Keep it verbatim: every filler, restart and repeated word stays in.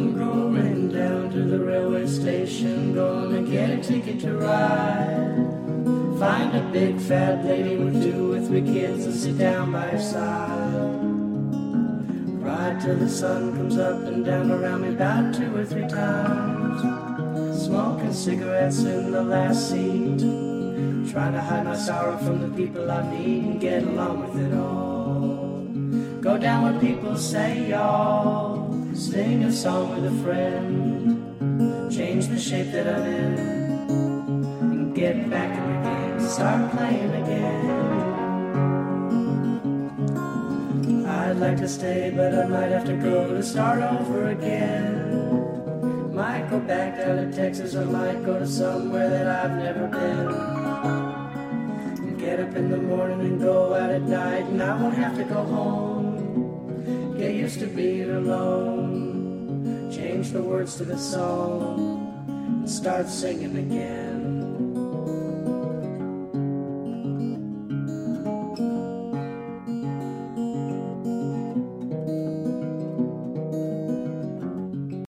going down to the railway station, gonna get a ticket to ride. Find a big fat lady with two or three kids and sit down by her side. Ride till the sun comes up and down around me about two or three times. Smoking cigarettes in the last seat, trying to hide my sorrow from the people I meet and get along with it all. Go down where people say y'all, sing a song with a friend, change the shape that I'm in, and get back in the game, start playing again. I'd like to stay, but I might have to go to start over again. Might go back down to Texas, or might go to somewhere that I've never been. Get up in the morning and go out at night, and I won't have to go home. Get used to being alone, change the words to the song, and start singing again.